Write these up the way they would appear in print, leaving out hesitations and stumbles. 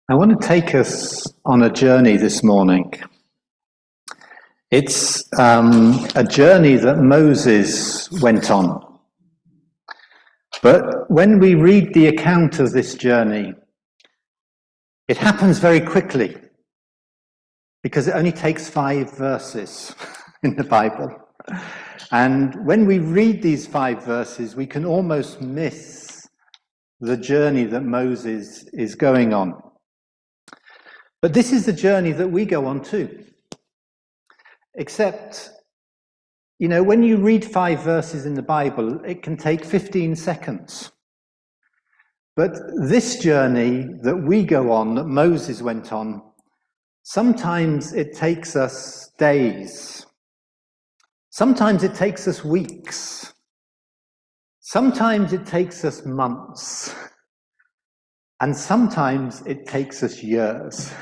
I want to take us on a journey this morning. It's a journey that Moses went on. But when we read the account of this journey, it happens very quickly because it only takes 5 verses in the Bible. And when we read these 5 verses, we can almost miss the journey that Moses is going on. But this is the journey that we go on too. Except, when you read 5 verses in the Bible, it can take 15 seconds. But this journey that we go on, that Moses went on, sometimes it takes us days. Sometimes it takes us weeks. Sometimes it takes us months. And sometimes it takes us years.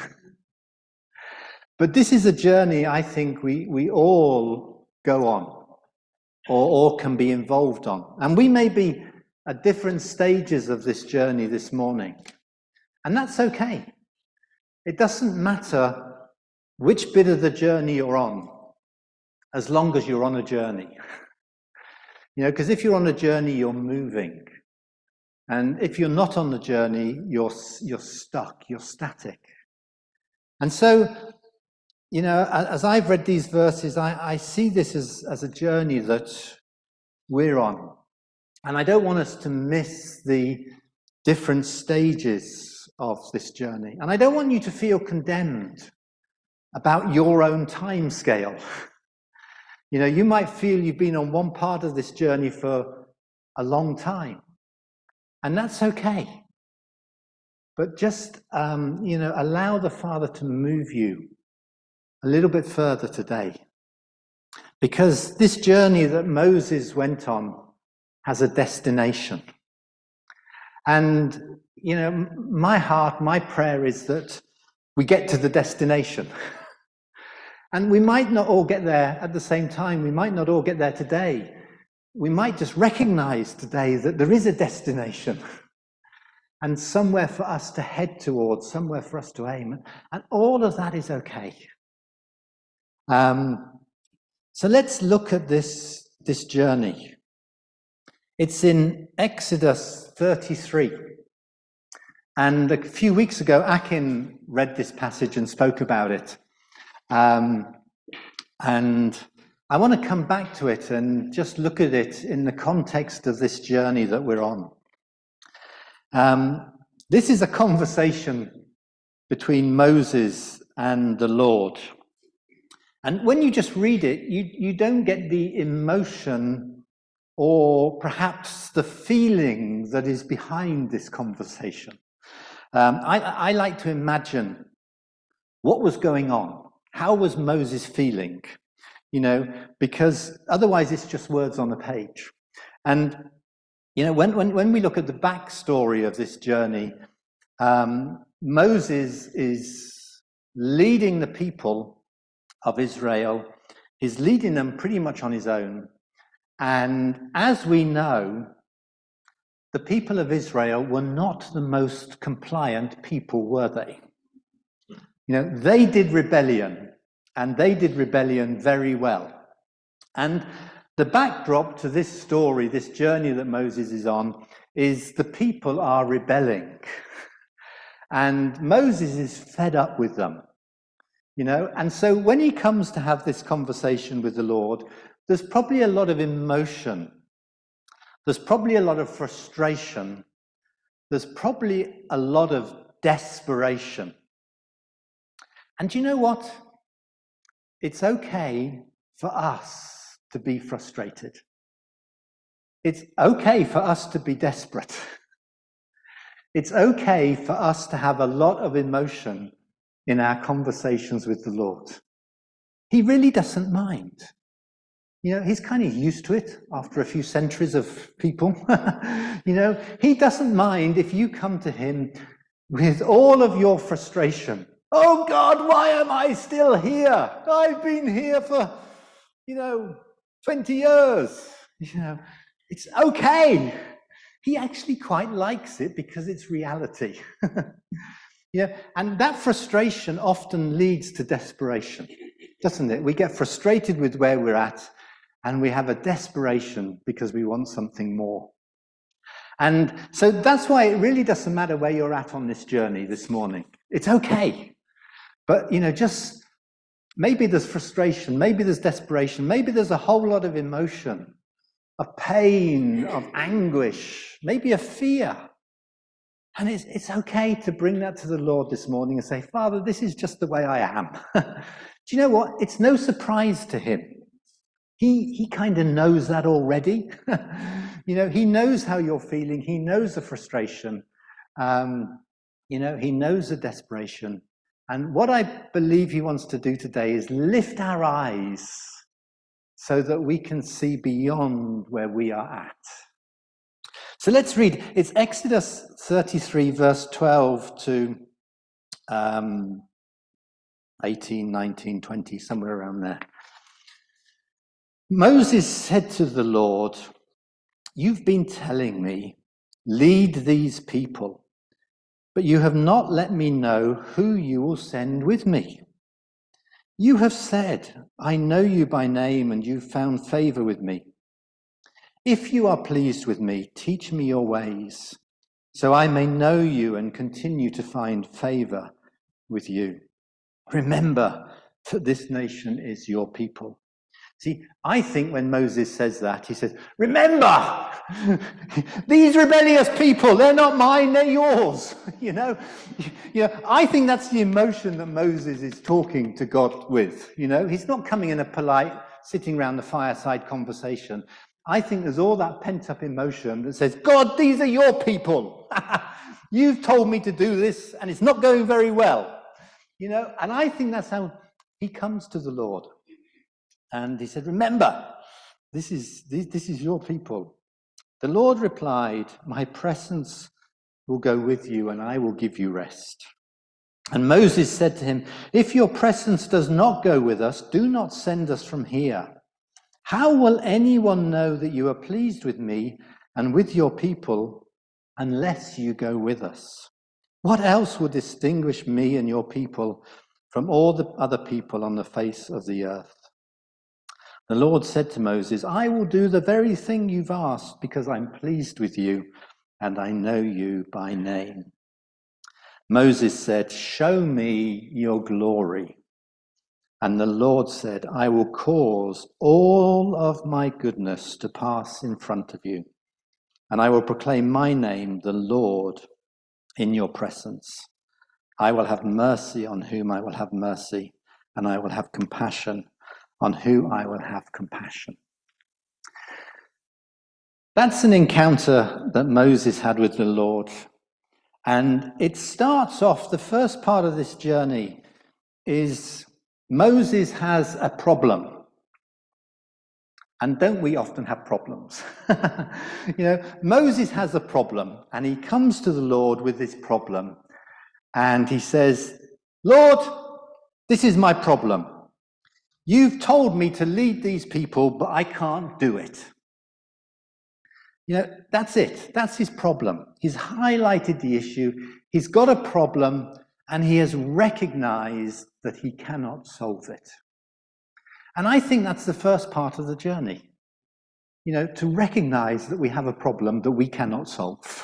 But this is a journey I think we all go on or can be involved on. And we may be at different stages of this journey this morning. And that's okay. It doesn't matter which bit of the journey you're on, as long as you're on a journey. Because if you're on a journey, you're moving. And if you're not on the journey, you're stuck, you're static. And so, as I've read these verses, I see this as a journey that we're on. And I don't want us to miss the different stages of this journey. And I don't want you to feel condemned about your own time scale. You might feel you've been on one part of this journey for a long time. And that's okay. But just, allow the Father to move you a little bit further today. Because this journey that Moses went on has a destination. And, my prayer is that we get to the destination. And we might not all get there at the same time. We might not all get there today. We might just recognize today that there is a destination and somewhere for us to head towards, somewhere for us to aim. And all of that is okay. So let's look at this journey. It's in Exodus 33. And a few weeks ago, Akin read this passage and spoke about it. And I want to come back to it and just look at it in the context of this journey that we're on. This is a conversation between Moses and the Lord. And when you just read it, you don't get the emotion or perhaps the feeling that is behind this conversation. I like to imagine what was going on. How was Moses feeling? Because otherwise it's just words on a page. And, when we look at the backstory of this journey, Moses is leading the people of Israel, is leading them pretty much on his own. And as we know, the people of Israel were not the most compliant people, were they? They did rebellion, and they did rebellion very well. And the backdrop to this story, this journey that Moses is on, is the people are rebelling. And Moses is fed up with them. And so when he comes to have this conversation with the Lord, there's probably a lot of emotion. There's probably a lot of frustration. There's probably a lot of desperation. And you know what? It's okay for us to be frustrated. It's okay for us to be desperate. It's okay for us to have a lot of emotion in our conversations with the Lord. He really doesn't mind. He's kind of used to it after a few centuries of people. He doesn't mind if you come to him with all of your frustration. Oh God, why am I still here? I've been here for, 20 years. It's okay. He actually quite likes it because it's reality. Yeah, and that frustration often leads to desperation, doesn't it? We get frustrated with where we're at, and we have a desperation because we want something more. And so that's why it really doesn't matter where you're at on this journey this morning. It's okay. But, just maybe there's frustration, maybe there's desperation, maybe there's a whole lot of emotion, of pain, of anguish, maybe a fear. And it's okay to bring that to the Lord this morning and say, Father, this is just the way I am. Do you know what? It's no surprise to him. He kind of knows that already. He knows how you're feeling. He knows the frustration. He knows the desperation. And what I believe he wants to do today is lift our eyes so that we can see beyond where we are at. So let's read. It's Exodus 33, verse 12 to 18, 19, 20, somewhere around there. Moses said to the Lord, "You've been telling me, lead these people, but you have not let me know who you will send with me. You have said, I know you by name and you've found favor with me. If you are pleased with me, teach me your ways, so I may know you and continue to find favor with you. Remember that this nation is your people." See, I think when Moses says that, he says, remember, these rebellious people, they're not mine, they're yours. I think that's the emotion that Moses is talking to God with. He's not coming in a polite, sitting around the fireside conversation. I think there's all that pent-up emotion that says, God, these are your people. You've told me to do this, and it's not going very well. And I think that's how he comes to the Lord. And he said, remember, this is your people. The Lord replied, my presence will go with you and I will give you rest. And Moses said to him, if your presence does not go with us, do not send us from here. How will anyone know that you are pleased with me and with your people unless you go with us? What else will distinguish me and your people from all the other people on the face of the earth? The Lord said to Moses, I will do the very thing you've asked because I'm pleased with you and I know you by name. Moses said, show me your glory. And the Lord said, I will cause all of my goodness to pass in front of you, and I will proclaim my name, the Lord, in your presence. I will have mercy on whom I will have mercy, and I will have compassion on who I will have compassion. That's an encounter that Moses had with the Lord. And it starts off, the first part of this journey is Moses has a problem. And don't we often have problems? Moses has a problem and he comes to the Lord with this problem. And he says, Lord, this is my problem. You've told me to lead these people, but I can't do it. That's it. That's his problem. He's highlighted the issue. He's got a problem, and he has recognized that he cannot solve it. And I think that's the first part of the journey. To recognize that we have a problem that we cannot solve.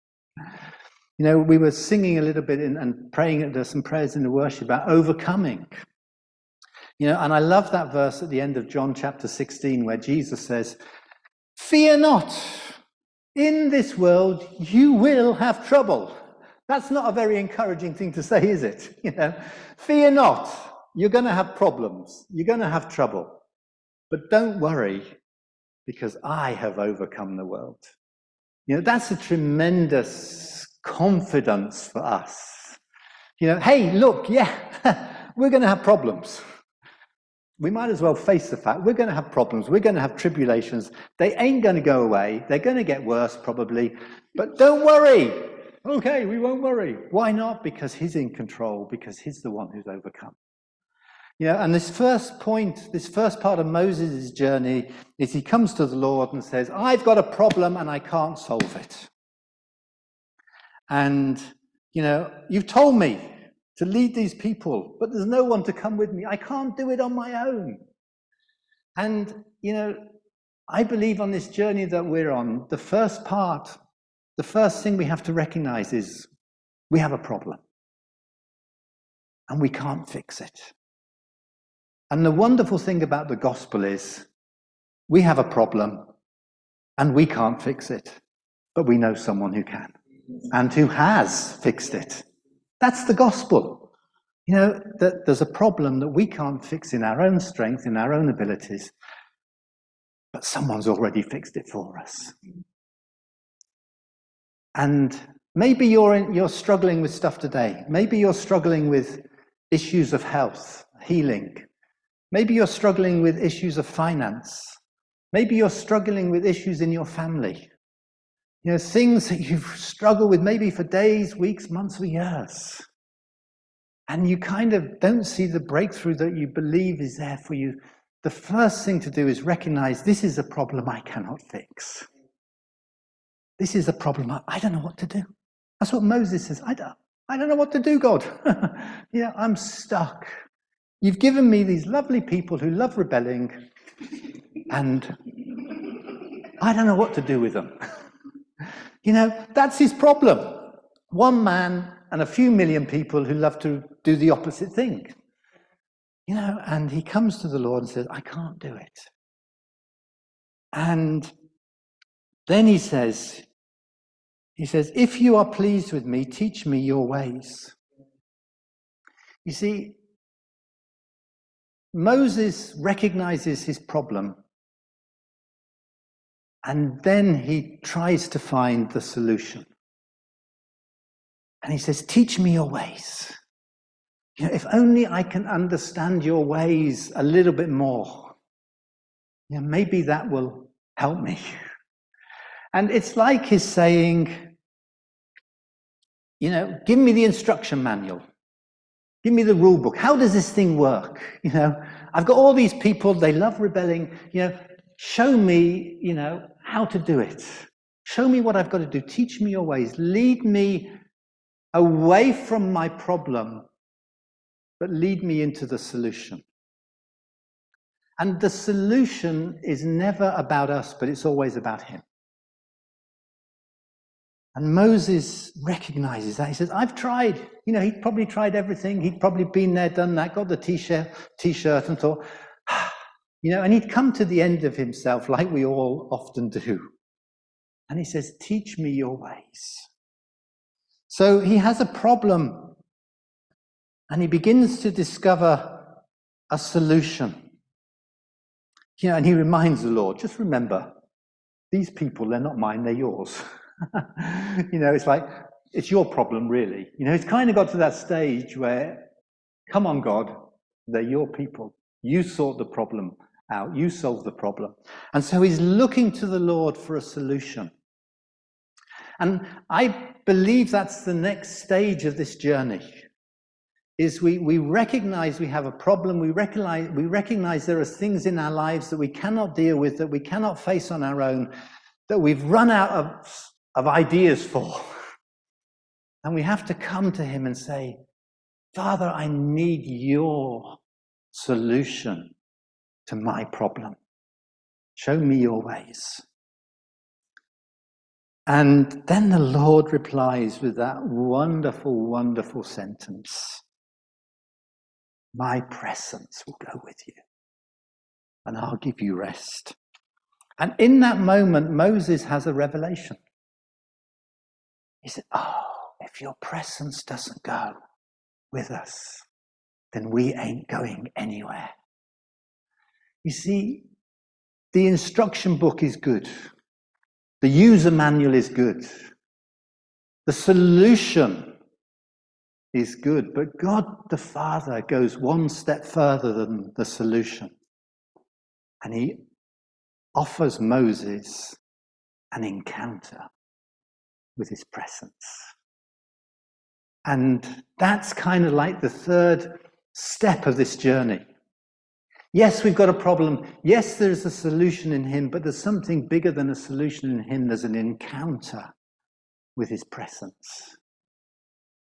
We were singing a little bit and praying, there's some prayers in the worship about overcoming. And I love that verse at the end of John chapter 16 where Jesus says, fear not, in this world you will have trouble. That's not a very encouraging thing to say, is it? Fear not, you're going to have problems, you're going to have trouble. But don't worry, because I have overcome the world. That's a tremendous confidence for us. Hey, look, we're going to have problems. We might as well face the fact we're going to have problems. We're going to have tribulations. They ain't going to go away. They're going to get worse probably. But don't worry. Okay, we won't worry. Why not? Because he's in control, because he's the one who's overcome. And this first part of Moses' journey is he comes to the Lord and says, I've got a problem and I can't solve it. And, You've told me to lead these people, but there's no one to come with me. I can't do it on my own. And, I believe on this journey that we're on, the first thing we have to recognize is we have a problem. And we can't fix it. And the wonderful thing about the gospel is we have a problem and we can't fix it, but we know someone who can and who has fixed it. That's the gospel. That there's a problem that we can't fix in our own strength, in our own abilities, but someone's already fixed it for us. And maybe you're struggling with stuff today. Maybe you're struggling with issues of health, healing. Maybe you're struggling with issues of finance. Maybe you're struggling with issues in your family. Things that you've struggled with maybe for days, weeks, months, or years. And you kind of don't see the breakthrough that you believe is there for you. The first thing to do is recognize this is a problem I cannot fix. This is a problem I don't know what to do. That's what Moses says. I don't know what to do, God. I'm stuck. You've given me these lovely people who love rebelling, and I don't know what to do with them. That's his problem. One man and a few million people who love to do the opposite thing. And he comes to the Lord and says, I can't do it. And then he says, if you are pleased with me, teach me your ways. You see, Moses recognizes his problem, and then he tries to find the solution. And he says, teach me your ways. If only I can understand your ways a little bit more, maybe that will help me. And it's like he's saying, give me the instruction manual. Give me the rule book. How does this thing work? I've got all these people, they love rebelling. Show me, how to do it. Show me what I've got to do. Teach me your ways. Lead me away from my problem, but lead me into the solution. And the solution is never about us, but it's always about him. And Moses recognizes that. He says, I've tried. He'd probably tried everything. He'd probably been there, done that, got the t-shirt and thought, and he'd come to the end of himself like we all often do. And he says, teach me your ways. So he has a problem and he begins to discover a solution. And he reminds the Lord, just remember, these people, they're not mine, they're yours. It's like, it's your problem, really. It's kind of got to that stage where, come on, God, they're your people. You sort the problem out. You solve the problem. And so he's looking to the Lord for a solution. And I believe that's the next stage of this journey, is we recognize we have a problem. We recognize there are things in our lives that we cannot deal with, that we cannot face on our own, that we've run out of ideas for. And we have to come to him and say, Father, I need your solution to my problem. Show me your ways. And then the Lord replies with that wonderful, wonderful sentence. My presence will go with you, and I'll give you rest. And in that moment, Moses has a revelation. He said, if your presence doesn't go with us, then we ain't going anywhere. You see, the instruction book is good. The user manual is good. The solution is good, but God the Father goes one step further than the solution. And he offers Moses an encounter with his presence. And that's kind of like the third step of this journey. Yes, we've got a problem. Yes, there's a solution in him, but there's something bigger than a solution in him. There's an encounter with his presence.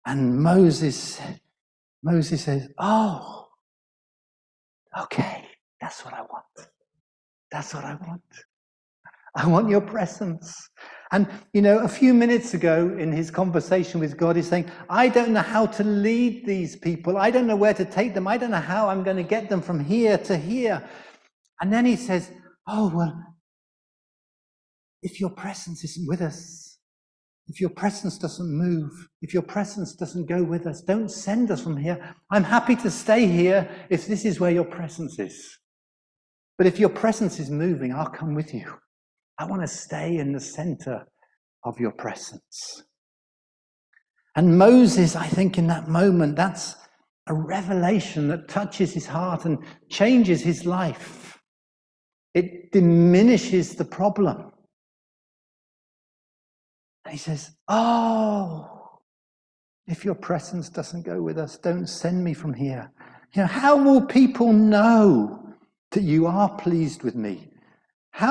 And Moses says, oh, okay, that's what I want. That's what I want. I want your presence. And, a few minutes ago in his conversation with God, he's saying, I don't know how to lead these people. I don't know where to take them. I don't know how I'm going to get them from here to here. And then he says, oh, well, if your presence isn't with us, if your presence doesn't move, if your presence doesn't go with us, don't send us from here. I'm happy to stay here if this is where your presence is. But if your presence is moving, I'll come with you. I want to stay in the center of your presence. And Moses, I think in that moment, that's a revelation that touches his heart and changes his life. It diminishes the problem. And he says, oh, if your presence doesn't go with us, don't send me from here. How will people know that you are pleased with me? How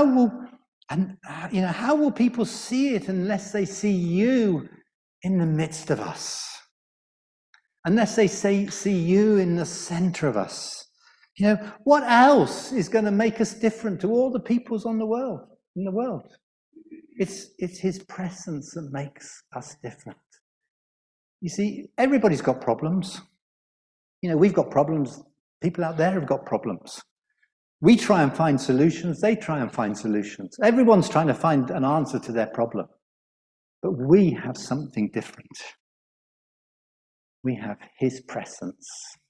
will people see it unless they see you in the midst of us? Unless they see you in the center of us? What else is going to make us different to all the peoples in the world? It's his presence that makes us different. You see, everybody's got problems. We've got problems. People out there have got problems. We try and find solutions. They try and find solutions. Everyone's trying to find an answer to their problem. But we have something different. We have his presence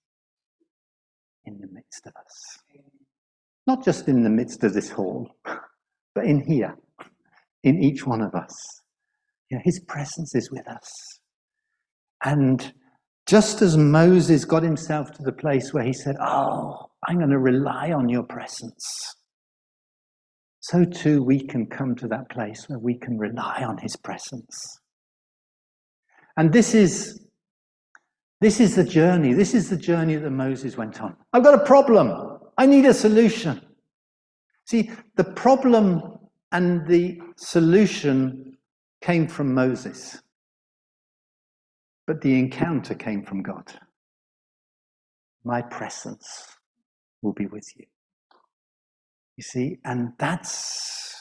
in the midst of us. Not just in the midst of this hall, but in here, in each one of us. His presence is with us. And just as Moses got himself to the place where he said, oh, I'm going to rely on your presence, so too we can come to that place where we can rely on his presence. And this is the journey. This is the journey that Moses went on. I've got a problem. I need a solution. See, the problem and the solution came from Moses. But the encounter came from God. My presence will be with you. You see, and that's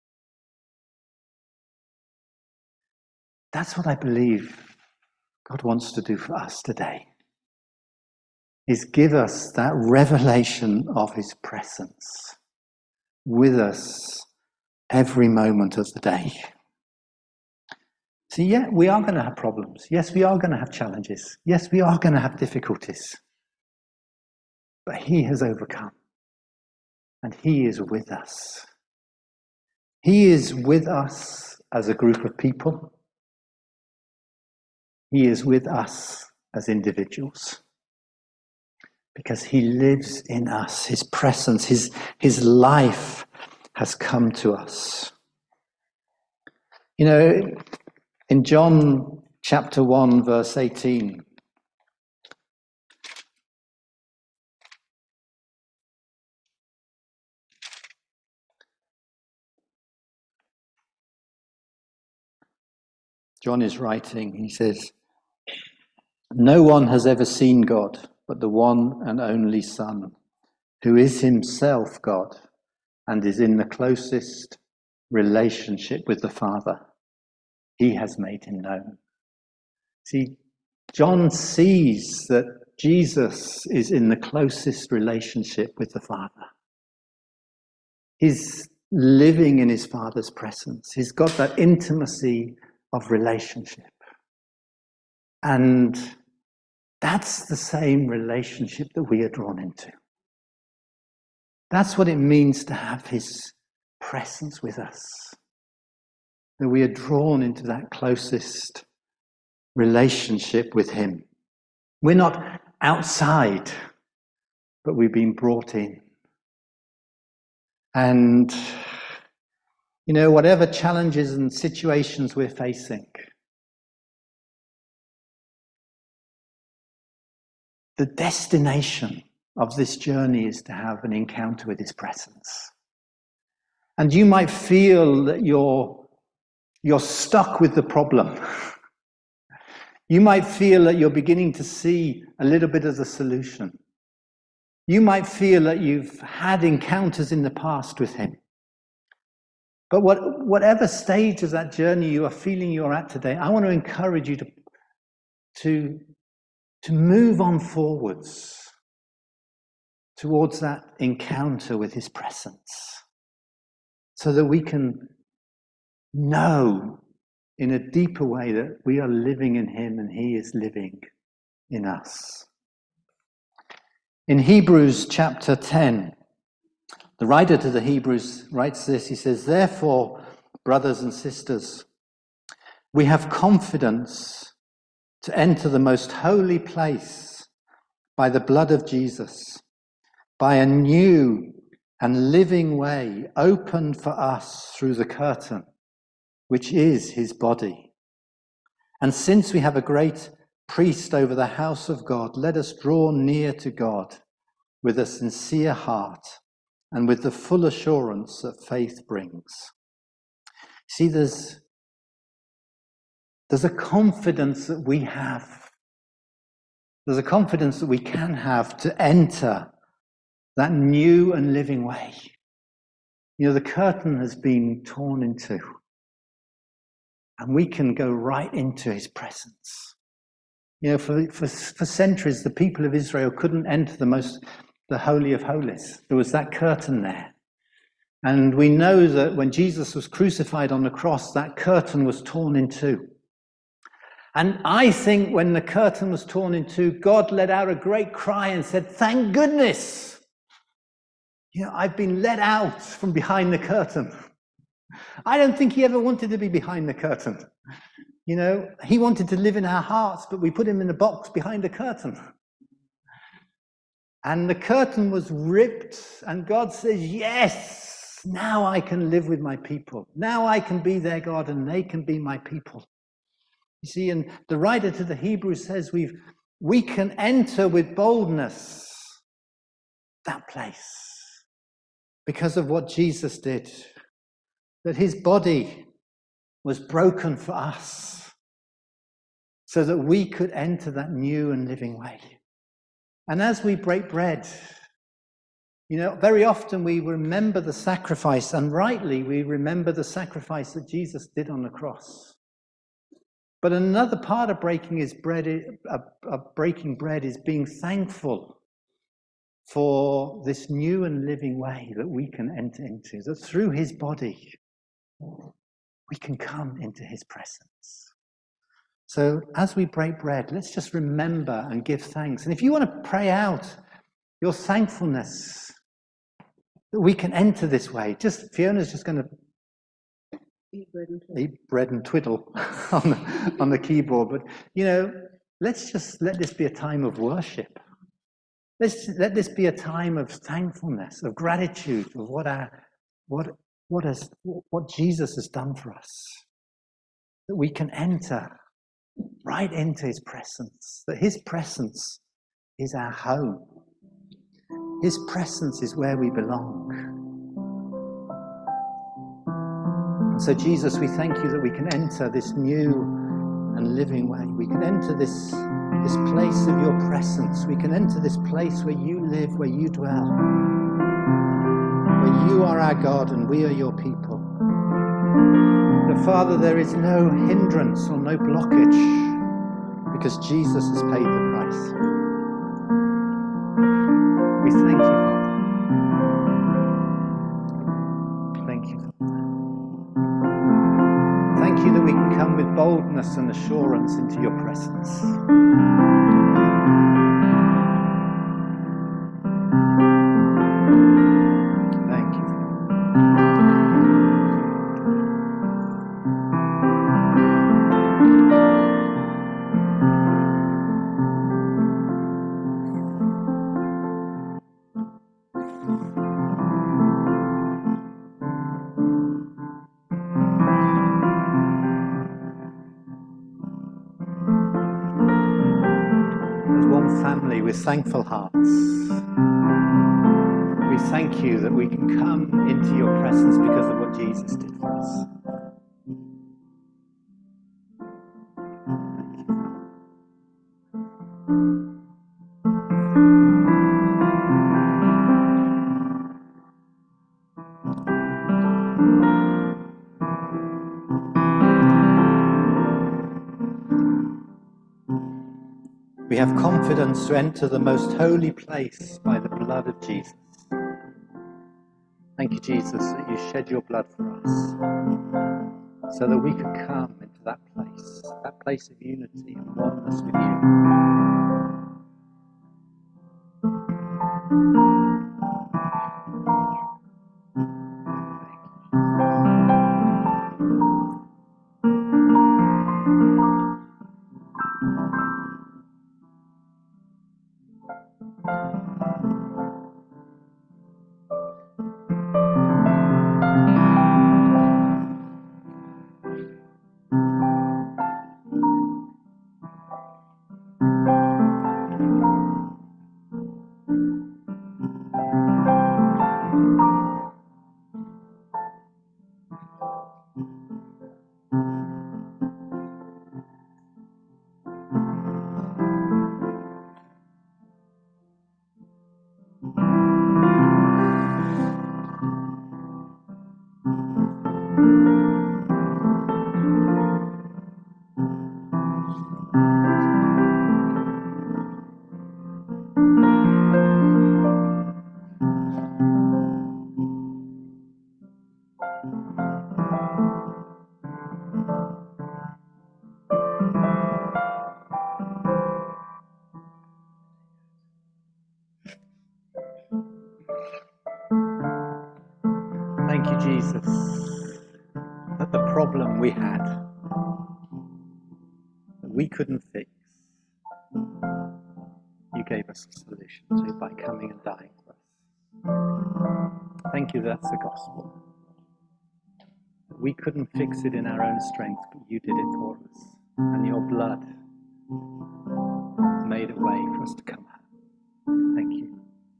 what I believe God wants to do for us today. Is give us that revelation of his presence with us every moment of the day. See, yeah, we are going to have problems. Yes, we are going to have challenges. Yes, we are going to have difficulties. But he has overcome. And he is with us. He is with us as a group of people. He is with us as individuals. Because he lives in us. His presence, his life has come to us. In John chapter 1, verse 18, John is writing, he says, no one has ever seen God but the one and only Son, who is himself God and is in the closest relationship with the Father. He has made him known. See, John sees that Jesus is in the closest relationship with the Father. He's living in his Father's presence. He's got that intimacy of relationship. And that's the same relationship that we are drawn into. That's what it means to have his presence with us. That we are drawn into that closest relationship with him. We're not outside, but we've been brought in. And, whatever challenges and situations we're facing, the destination of this journey is to have an encounter with his presence. And you might feel that you're stuck with the problem. You might feel that you're beginning to see a little bit of the solution. You might feel that you've had encounters in the past with him. But whatever stage of that journey you are feeling you're at today, I want to encourage you to move on forwards towards that encounter with his presence, so that we can know in a deeper way that we are living in him and he is living in us. In Hebrews chapter 10, the writer to the Hebrews writes this. He says, "Therefore, brothers and sisters, we have confidence to enter the most holy place by the blood of Jesus, by a new and living way opened for us through the curtain, which is his body. And since we have a great priest over the house of God, let us draw near to God with a sincere heart and with the full assurance that faith brings." See, there's a confidence that we have. There's a confidence that we can have to enter that new and living way. You know, the curtain has been torn in two, and we can go right into his presence. You know, for centuries, the people of Israel couldn't enter the Holy of Holies. There was that curtain there. And we know that when Jesus was crucified on the cross, that curtain was torn in two. And I think when the curtain was torn in two, God let out a great cry and said, "Thank goodness. You know, I've been let out from behind the curtain." I don't think he ever wanted to be behind the curtain. You know, he wanted to live in our hearts, but we put him in a box behind the curtain. And the curtain was ripped, and God says, "Yes, now I can live with my people. Now I can be their God, and they can be my people." You see, and the writer to the Hebrews says we can enter with boldness that place because of what Jesus did, that his body was broken for us so that we could enter that new and living way. And as we break bread, you know, very often we remember the sacrifice, and rightly we remember the sacrifice that Jesus did on the cross. But another part of breaking bread is being thankful for this new and living way that we can enter into, that through his body we can come into his presence. So as we break bread, let's just remember and give thanks. And if you want to pray out your thankfulness that we can enter this way, Fiona's just going to eat bread and twiddle on the keyboard. But, you know, let's just let this be a time of worship. Let this be a time of thankfulness, of gratitude of what Jesus has done for us. That we can enter right into his presence. That his presence is our home. His presence is where we belong. And so, Jesus, we thank you that we can enter this new and living way. We can enter this place of your presence. We can enter this place where you live, where you dwell, where you are our God and we are your people. But Father, there is no hindrance or no blockage because Jesus has paid the price. We thank you, Father. Thank you, Father. Thank you that we can come with boldness and assurance into your presence. Thank you. Family with thankful hearts. We thank you that we can come into your presence because of what Jesus did for us. We have confidence to enter the most holy place by the blood of Jesus. Thank you, Jesus, that you shed your blood for us so that we could come into that place of unity and oneness with Thank you, Jesus, that the problem we had, that we couldn't fix, you gave us a solution to by coming and dying for us. Thank you, that's the gospel. We couldn't fix it in our own strength, but you did it for us. And your blood made a way for us to come out. Thank you.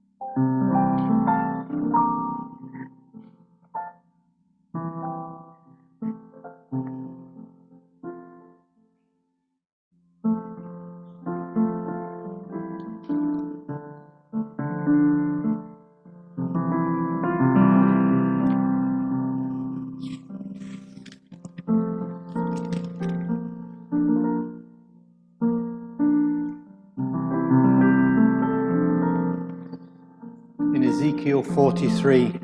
In Ezekiel 43,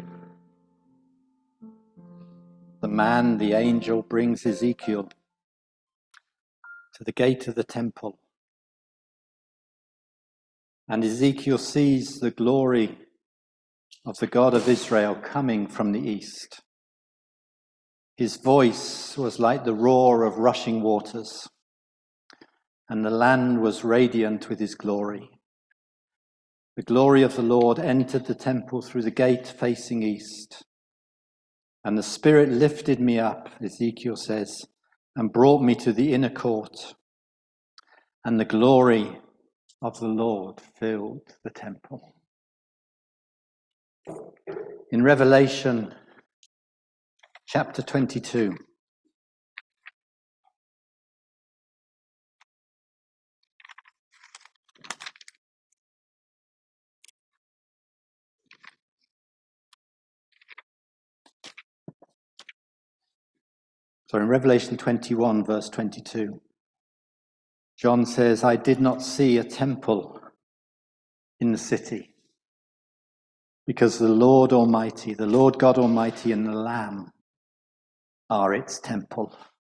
the angel, brings Ezekiel to the gate of the temple. And Ezekiel sees the glory of the God of Israel coming from the east. His voice was like the roar of rushing waters, and the land was radiant with his glory. The glory of the Lord entered the temple through the gate facing east. And the Spirit lifted me up, Ezekiel says, and brought me to the inner court. And the glory of the Lord filled the temple. In Revelation chapter 22, in Revelation 21, verse 22, John says, I did not see a temple in the city, because the Lord Almighty, the Lord God Almighty, and the Lamb are its temple.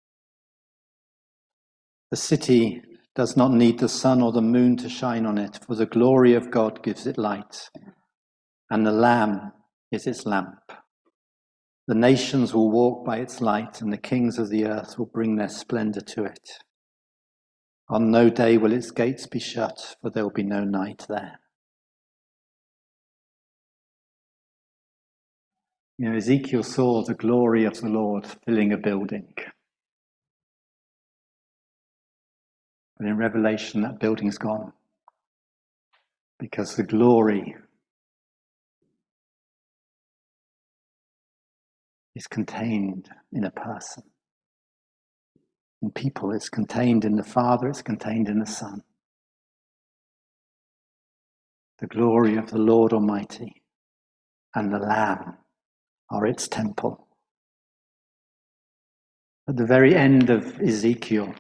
The city does not need the sun or the moon to shine on it, for the glory of God gives it light, and the Lamb is its lamp. The nations will walk by its light, and the kings of the earth will bring their splendor to it. On no day will its gates be shut, for there will be no night there. You know, Ezekiel saw the glory of the Lord filling a building. But in Revelation, that building's gone, because the glory is contained in a person. In people, it's contained in the Father, it's contained in the Son. The glory of the Lord Almighty and the Lamb are its temple. At the very end of Ezekiel,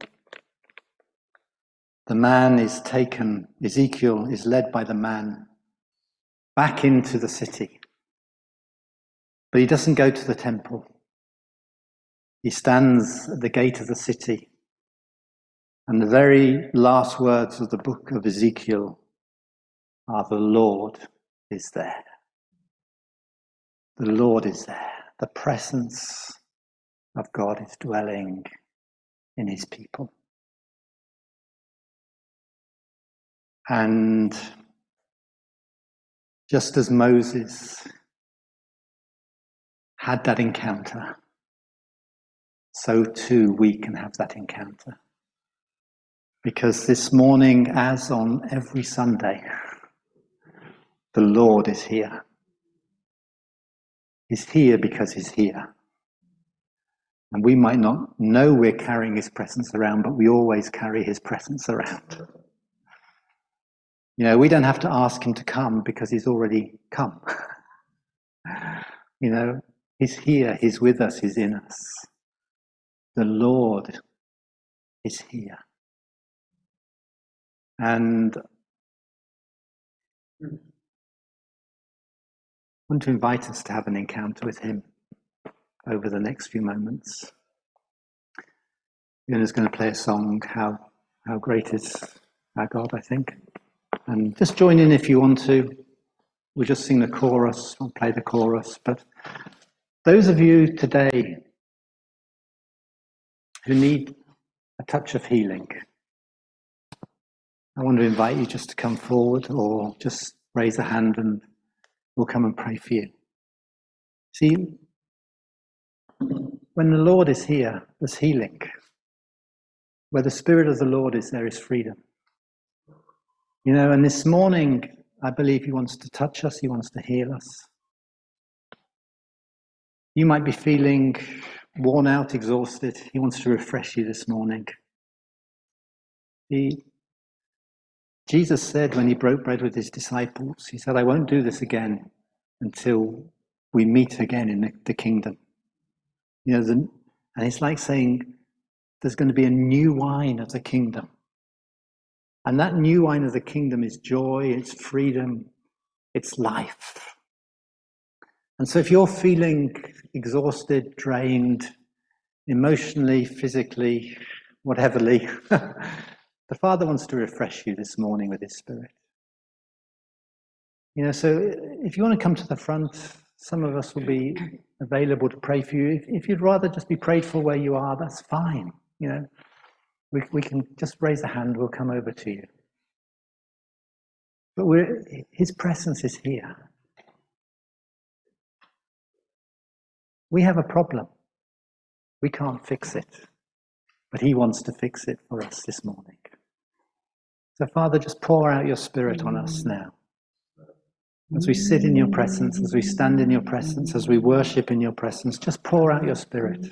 the man is taken, Ezekiel is led by the man back into the city. But he doesn't go to the temple. He stands at the gate of the city. And the very last words of the book of Ezekiel are, the Lord is there. The Lord is there. The presence of God is dwelling in his people. And just as Moses had that encounter, so too we can have that encounter. Because this morning, as on every Sunday, the Lord is here. He's here because he's here. And we might not know we're carrying his presence around, but we always carry his presence around. You know, we don't have to ask him to come because he's already come. You know, he's here, he's with us, he's in us. The Lord is here. And I want to invite us to have an encounter with him over the next few moments. Fiona's going to play a song, How Great Is Our God, I think. And just join in if you want to. We'll just sing the chorus, I'll play the chorus. But those of you today who need a touch of healing, I want to invite you just to come forward or just raise a hand and we'll come and pray for you. See, when the Lord is here, there's healing. Where the Spirit of the Lord is, there is freedom. You know, and this morning, I believe he wants to touch us, he wants to heal us. You might be feeling worn out, exhausted. He wants to refresh you this morning. Jesus said when he broke bread with his disciples, he said, I won't do this again until we meet again in the kingdom. You know, and it's like saying there's going to be a new wine of the kingdom. And that new wine of the kingdom is joy, it's freedom, it's life. And so if you're feeling exhausted, drained, emotionally, physically, whateverly, the Father wants to refresh you this morning with his Spirit. You know, so if you want to come to the front, some of us will be available to pray for you. If you'd rather just be prayed for where you are, that's fine. You know, we can just raise a hand, we'll come over to you. But his presence is here. We have a problem. We can't fix it. But he wants to fix it for us this morning. So Father, just pour out your Spirit on us now. As we sit in your presence, as we stand in your presence, as we worship in your presence, just pour out your Spirit.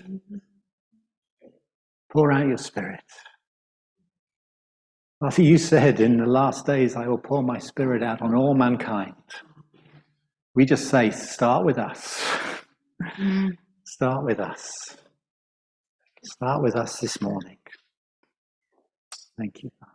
Pour out your Spirit. After you said, in the last days, I will pour my Spirit out on all mankind. We just say, start with us. Start with us. Start with us this morning. Thank you, Father.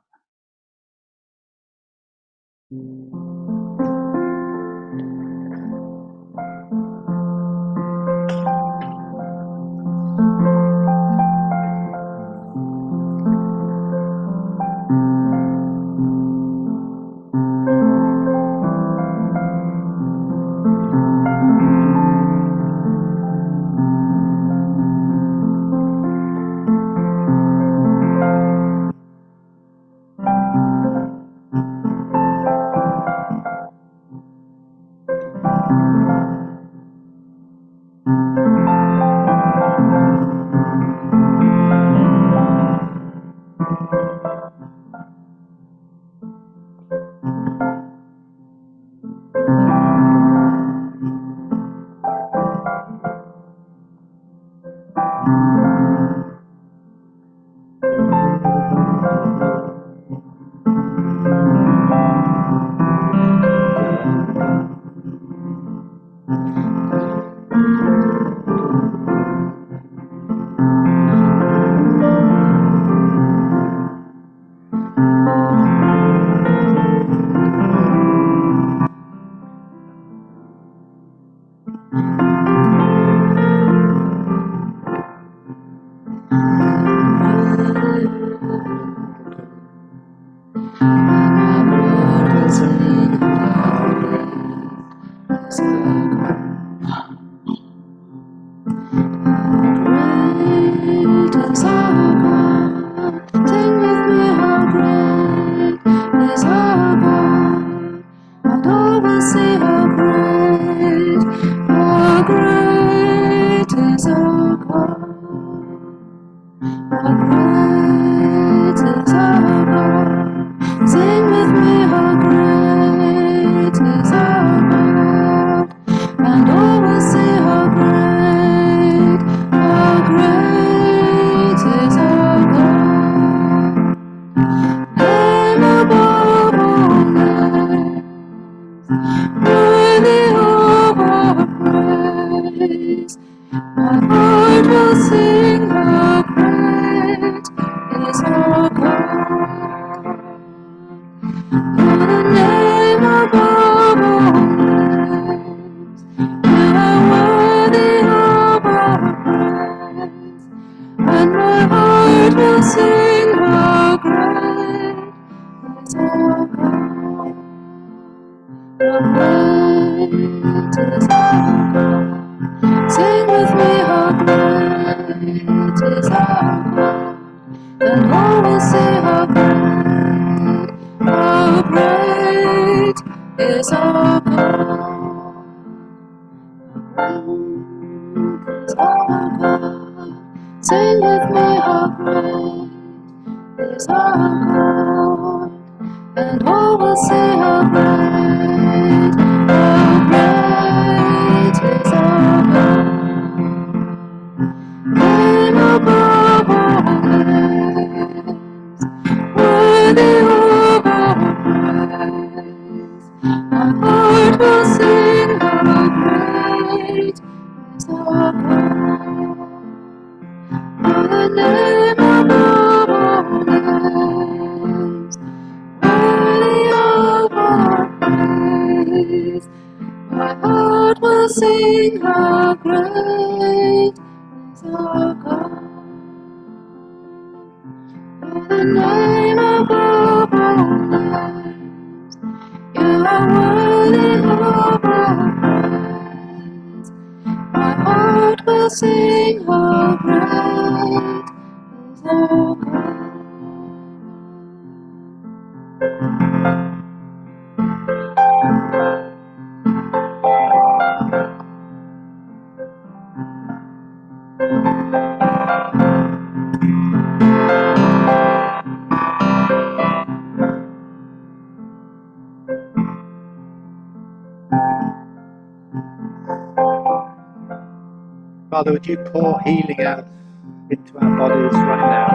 Father, would you pour healing out into our bodies right now?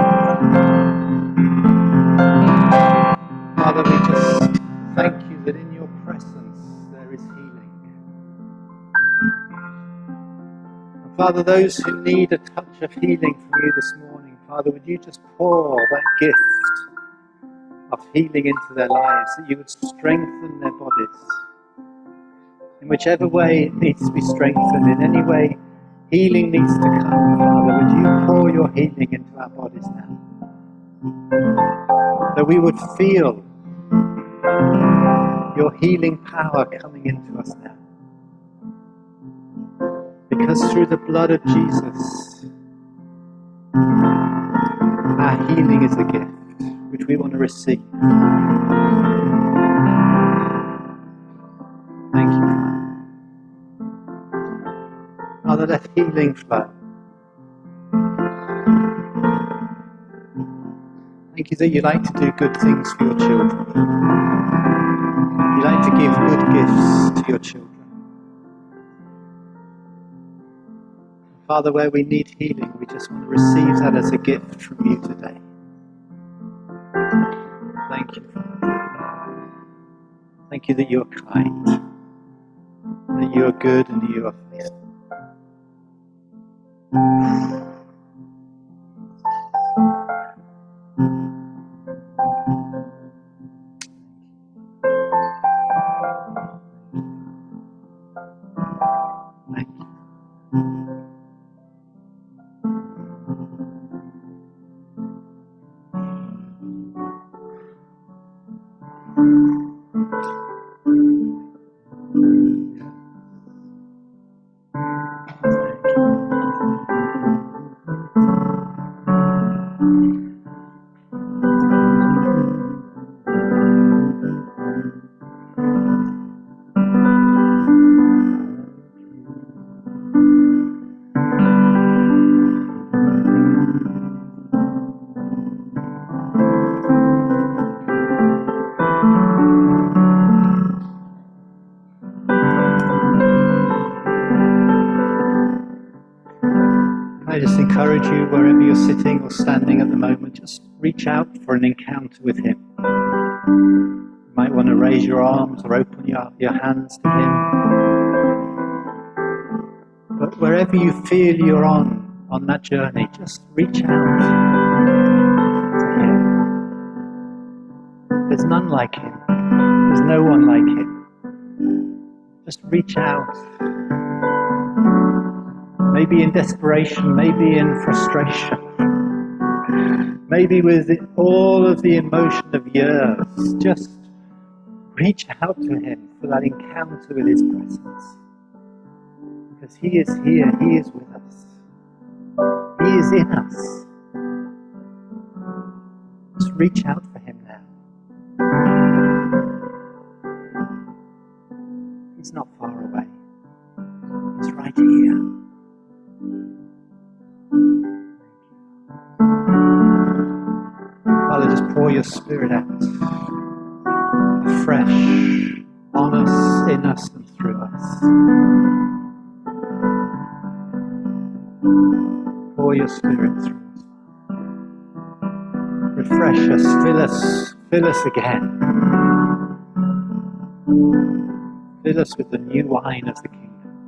Father, we just thank you that in your presence there is healing. And Father, those who need a touch of healing from you this morning, Father, would you just pour that gift of healing into their lives, that you would strengthen their bodies. In whichever way it needs to be strengthened, in any way healing needs to come, Father, would you pour your healing into our bodies now? That we would feel your healing power coming into us now. Because through the blood of Jesus, our healing is a gift which we want to receive. Thank you. Father, let healing flow. Thank you that you like to do good things for your children. You like to give good gifts to your children. Father, where we need healing, we just want to receive that as a gift from you today. Thank you. Thank you that you're kind, that you are good, and that you are faithful. Thank you. just encourage you, wherever you're sitting or standing at the moment, just reach out for an encounter with him. You might want to raise your arms or open your hands to him. But wherever you feel you're on that journey, just reach out to him. There's none like him. There's no one like him. Just reach out. Maybe in desperation, maybe in frustration, maybe with all of the emotion of years. Just reach out to him for that encounter with his presence. Because he is here, he is with us. He is in us. Just reach out for him now. He's not far away. He's right here. Father, just pour your Spirit out afresh on us, in us, and through us. Pour your Spirit through us. Refresh us, fill us again. Fill us with the new wine of the kingdom.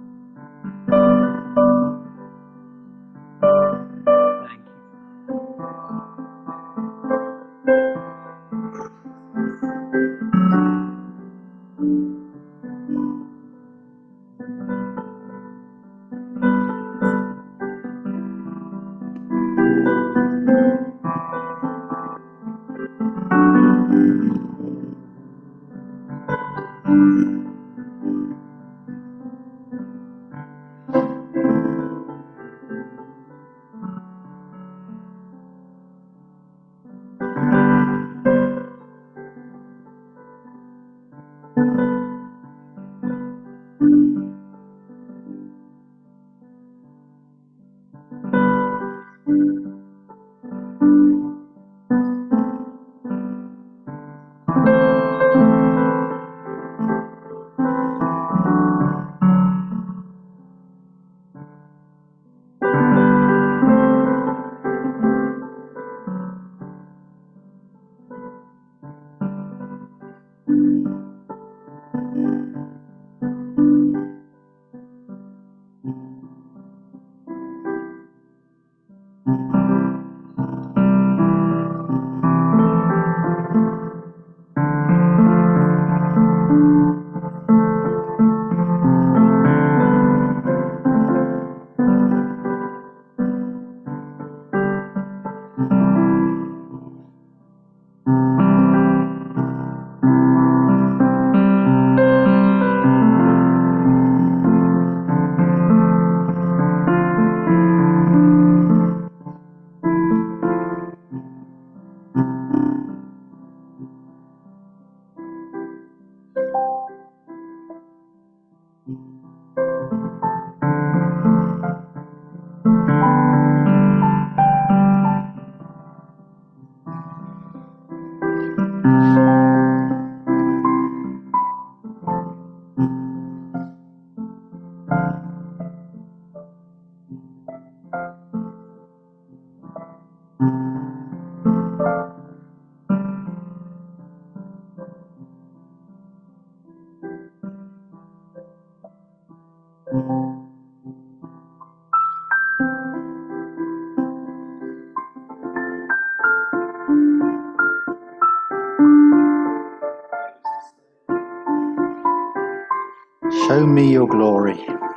Show me your glory.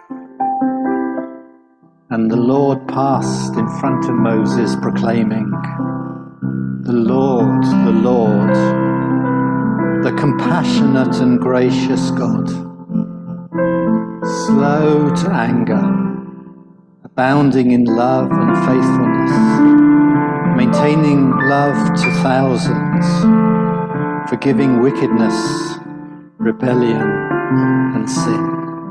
And the Lord passed in front of Moses, proclaiming, the Lord, the compassionate and gracious God, slow to anger, abounding in love and faithfulness, maintaining love to thousands, forgiving wickedness, rebellion, and sin.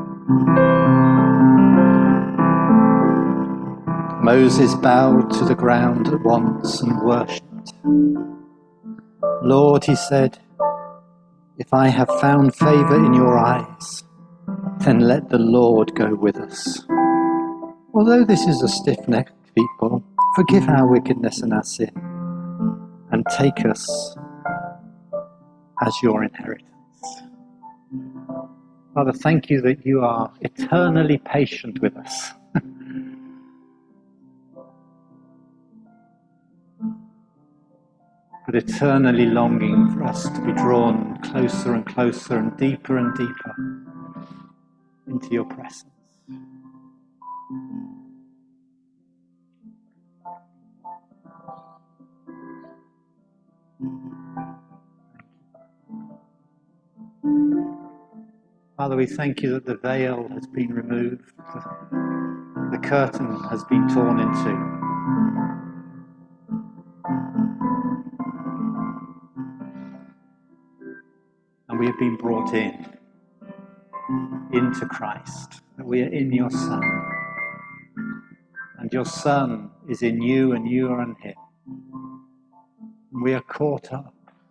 Moses bowed to the ground at once and worshipped. Lord, he said, if I have found favor in your eyes, then let the Lord go with us. Although this is a stiff-necked people. Forgive our wickedness and our sin, and take us as your inheritance. Father, thank you that you are eternally patient with us. But eternally longing for us to be drawn closer and closer and deeper into your presence. Father, we thank you that the veil has been removed, the curtain has been torn into. And we have been brought into Christ, that we are in your Son. And your Son is in you and you are in him. And we are caught up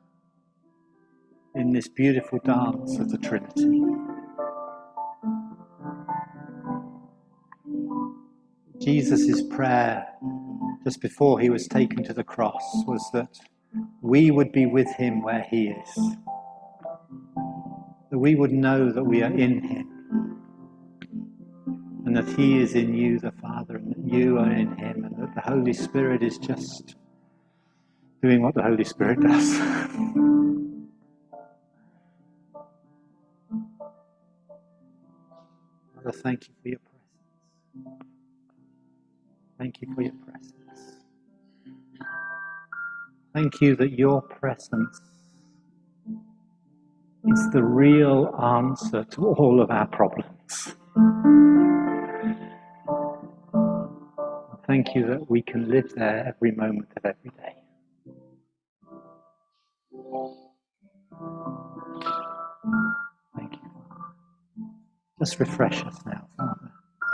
in this beautiful dance of the Trinity. Jesus' prayer just before he was taken to the cross was that we would be with him where he is. That we would know that we are in him. And that he is in you, the Father, and that you are in him, and that the Holy Spirit is just doing what the Holy Spirit does. Father, thank you for your presence. Thank you for your presence. Thank you that your presence is the real answer to all of our problems. Thank you that we can live there every moment of every day. Thank you. Just refresh us now, Father.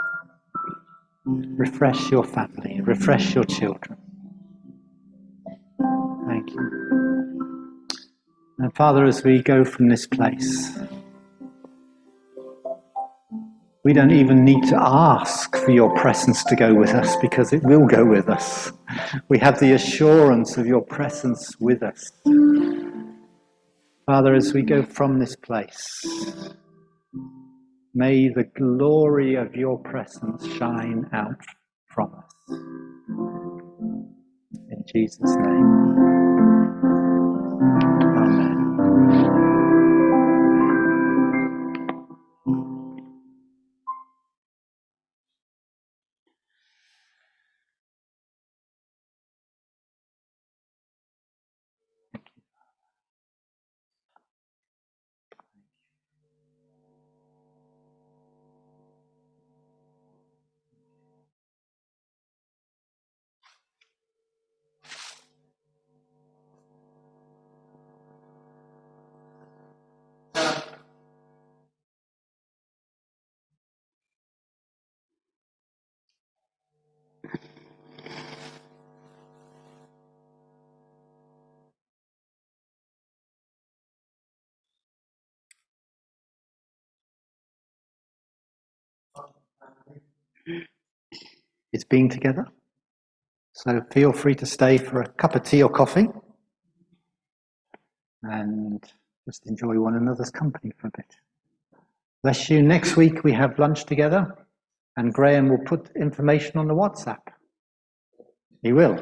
Refresh your family. Refresh your children. Thank you. And Father, as we go from this place, we don't even need to ask for your presence to go with us, because it will go with us. We have the assurance of your presence with us. Father, as we go from this place, may the glory of your presence shine out from us. In Jesus' name. Amen. It's being together. So feel free to stay for a cup of tea or coffee and just enjoy one another's company for a bit. Bless you. Next week we have lunch together, and Graham will put information on the WhatsApp. He will.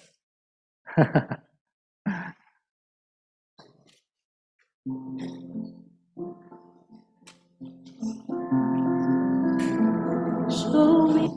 Show me.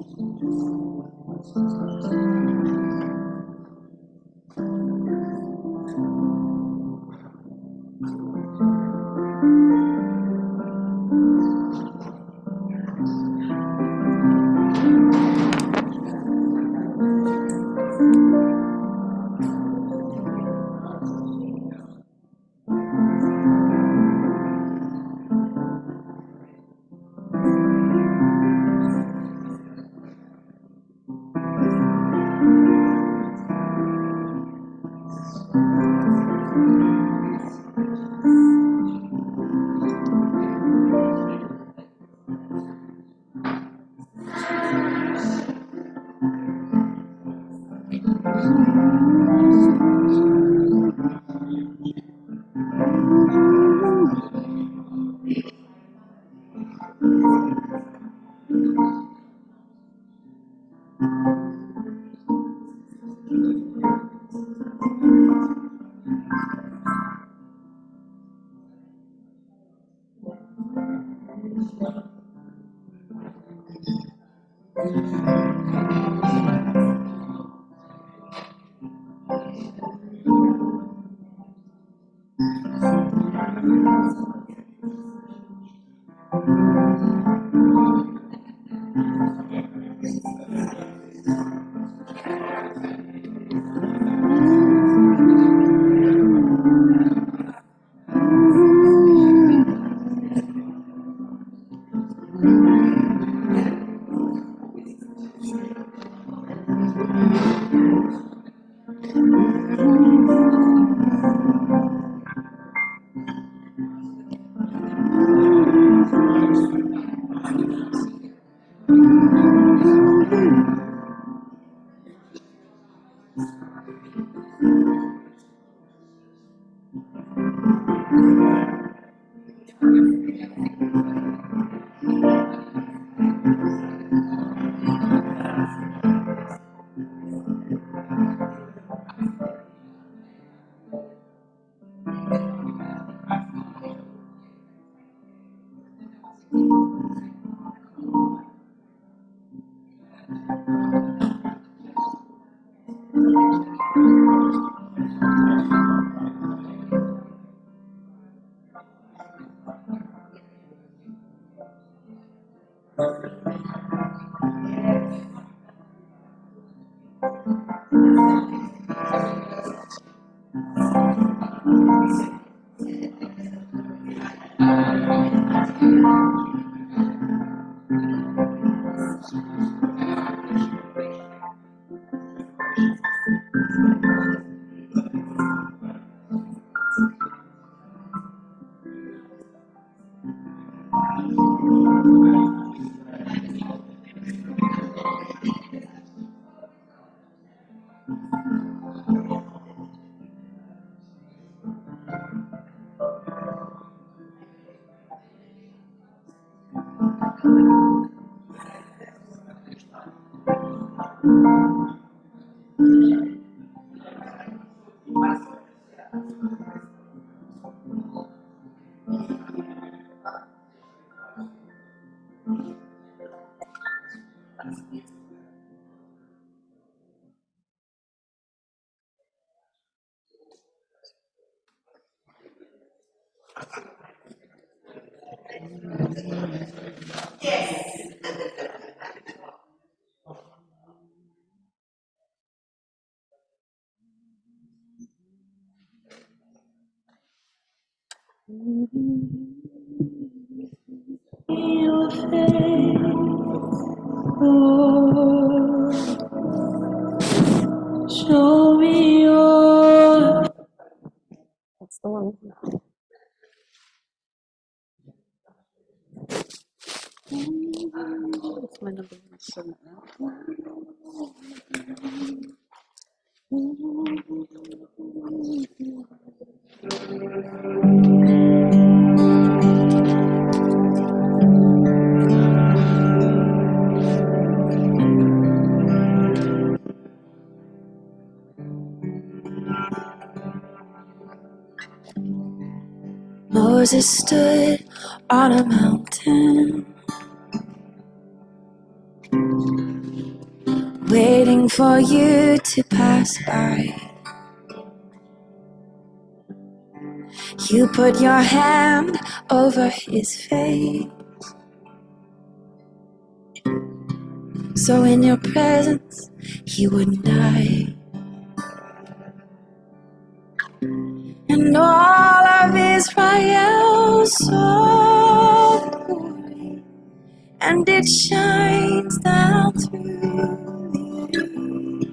Show me your. That's the one. That's my number one song. Moses stood on a mountain, waiting for you to pass by. You put your hand over his face, so in your presence he wouldn't die. And all of Israel saw the glory, and it shines down through you.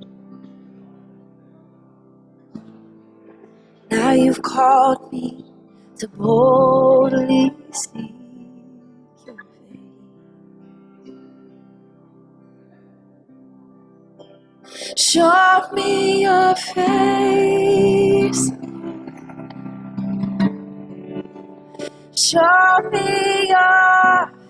Now you've called me to boldly seek your face. Show me your face. Show me your face.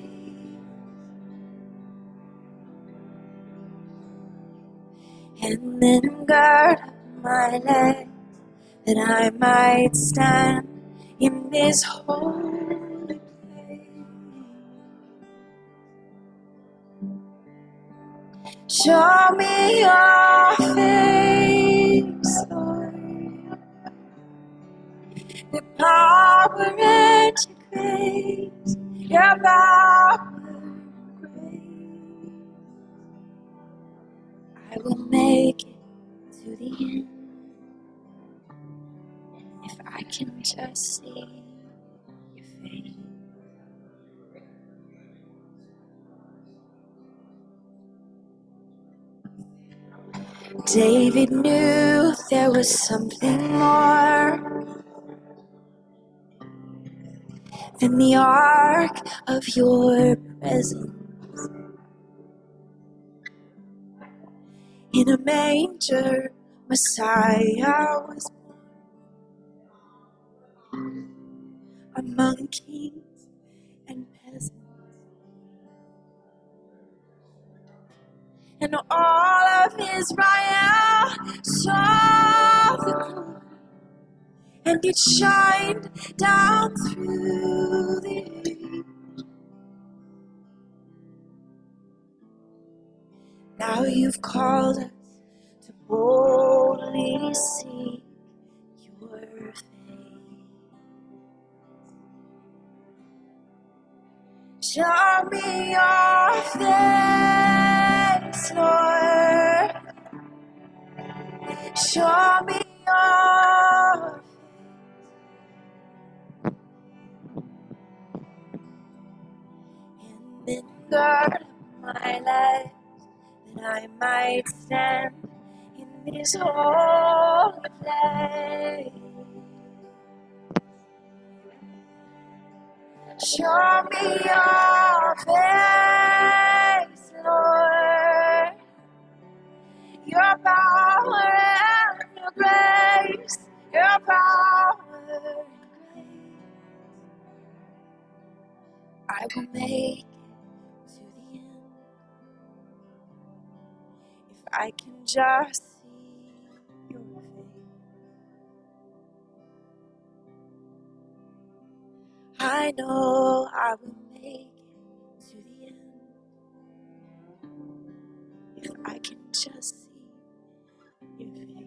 And then gird up my legs, that I might stand in this holy place. Show me your face, Lord, the power and your grace, your power and grace. I will make it to the end if I can just see your face. David knew there was something more than the ark of your presence. In a manger, Messiah was born among kings and peasants. And all of Israel saw the glory, and it shined down through the age. Now you've called us to boldly seek your face. Show me your face, Lord. Show me your face. And then gird up my legs, that I might stand in this holy place. Show me your face, Lord, your power and your grace, your power and grace. I will make it to the end if I can just see your face. I know I will make it to the end if I can just see your face.